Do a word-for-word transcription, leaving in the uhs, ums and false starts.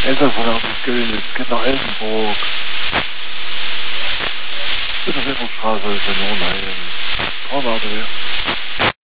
Elsass-Alarm ist Köln, es geht nach Elsenburg. Bitte Straße, Kanonheim. Frau Madre.